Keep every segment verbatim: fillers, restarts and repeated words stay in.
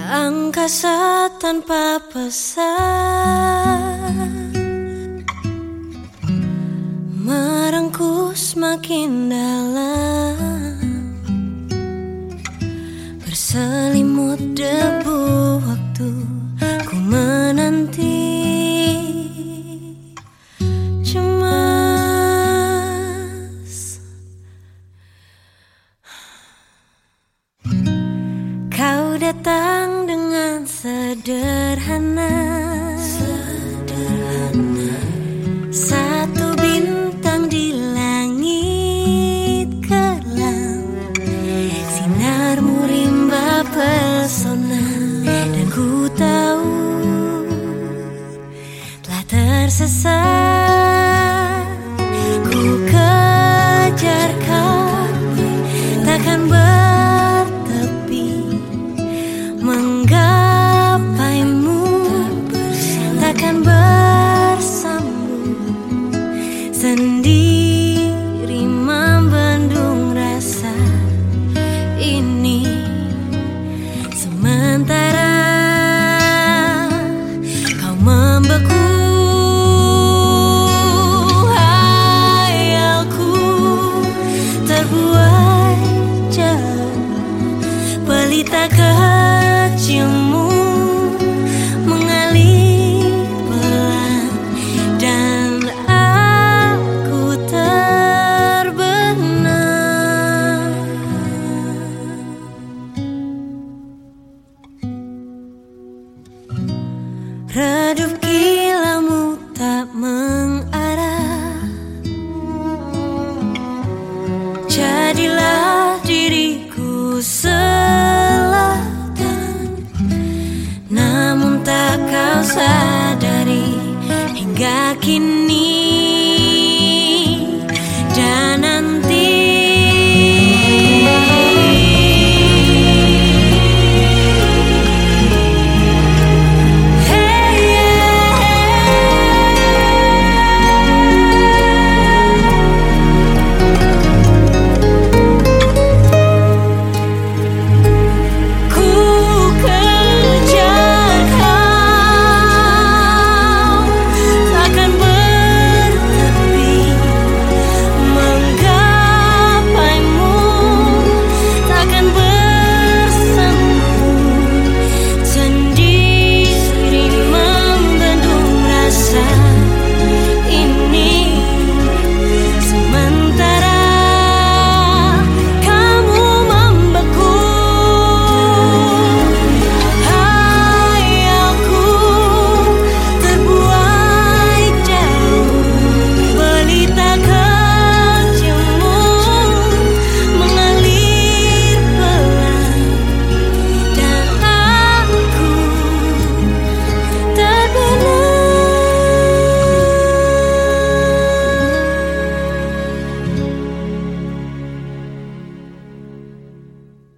Angkasa tanpa pesan merengkuh semakin dalam, berselimut debu waktu ku menanti. Cemas kau datang dengan sederhana, sederhana. Satu bintang di langit kelam, sinarmu rimba pesona, dan ku tahu telah tersesat. Ku kejar kau, takkan bertepi, menggapaimu, takkan bersambung, sendiri membendung rasa ini. Sementara kau membeku, hayalku terbuai jauh, pelita kecilmu mengalir pelan, dan aku terbenam. Redup kilaumu tak mengarah, jadilah diriku selatan. Namun tak kau sadari hingga kini, dan nanti.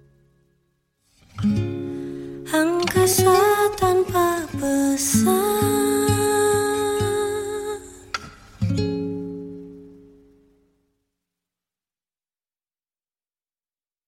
Angkasa tanpa pesan